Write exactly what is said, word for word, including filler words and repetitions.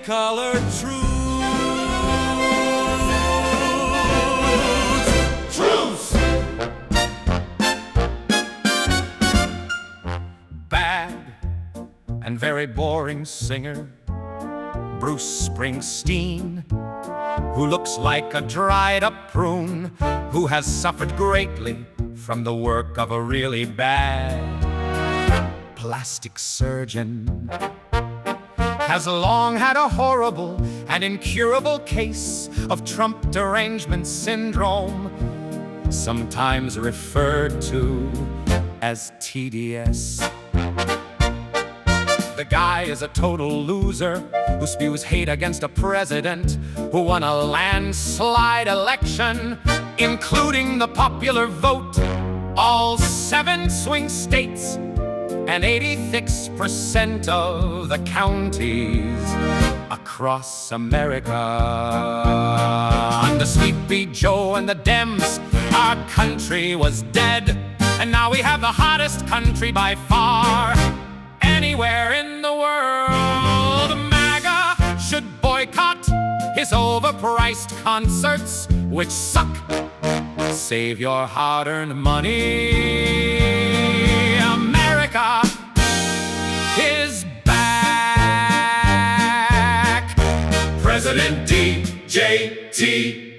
many-colored truths. Truths! Bad and very boring singer Bruce Springsteen, who looks like a dried-up prune, who has suffered greatly from the work of a really bad plastic surgeon, has long had a horrible and incurable case of Trump derangement syndrome, sometimes referred to as T D S. The guy is a total loser who spews hate against a president who won a landslide election, including the popular vote, all seven swing states, and eighty-six percent of the counties across America. Under Sleepy Joe and the Dems, our country was dead, and now we have the hottest country by far anywhere in the world. MAGA should boycott his overpriced concerts, which suck. Save your hard-earned money. America is back. President D J T